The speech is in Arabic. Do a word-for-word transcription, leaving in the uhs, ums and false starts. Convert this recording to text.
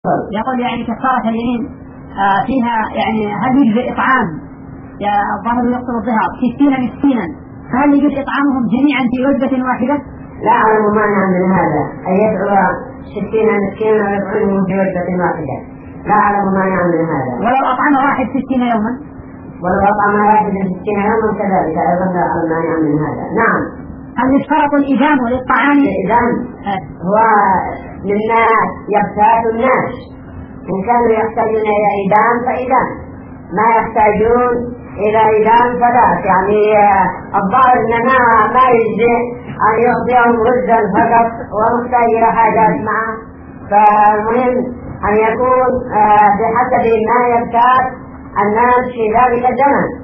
يقول يعني كفارة اليمين آه فيها يعني هل يجزي إطعام يا الظاهر يقصد الظهار ستين مسكينا، فهل يجوز إطعامهم جميعا في وجبة واحدة؟ لا أعلم مانع من هذا أن يدعو ستين مسكينا ويطعمهم في وجبة واحدة، لا أعلم مانع من هذا. ولو أطعم واحد ستين يوما ولو أطعم واحد ستين يوما كذلك أيضا لا أعلم مانع من هذا. نعم. هل يشترط الإدام للطعام؟ الإدام هو مما يبتاع الناس، إن كانوا يحتاجون إلى إدام فإدام، ما يحتاجون إلى إدام فلا. يعني الظاهر أننا ما يجزي أن يعطيهم رزقا فقط ومحتاج إلى حاجات معه، فالمهم أن يكون بحسب ما يبتاع الناس في ذلك الزمن.